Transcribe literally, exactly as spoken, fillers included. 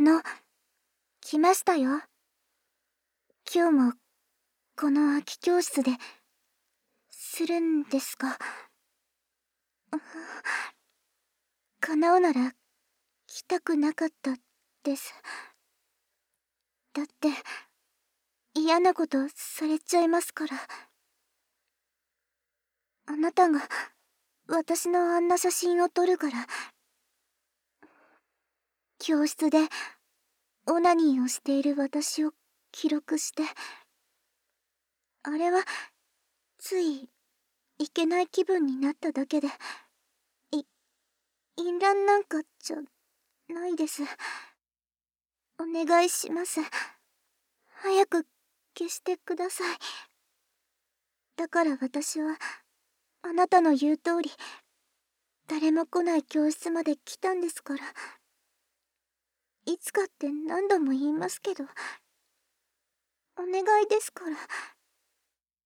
の、来ましたよ。今日も、この空き教室で、するんですか。叶うなら、来たくなかったです。だって、嫌なことされちゃいますから。あなたが、私のあんな写真を撮るから。教室で、オナニーをしている私を記録して。あれは、つい、いけない気分になっただけで、い、淫乱なんかじゃ、ないです。お願いします。早く、消してください。だから私は、あなたの言う通り、誰も来ない教室まで来たんですから。いつかって何度も言いますけど、お願いですから。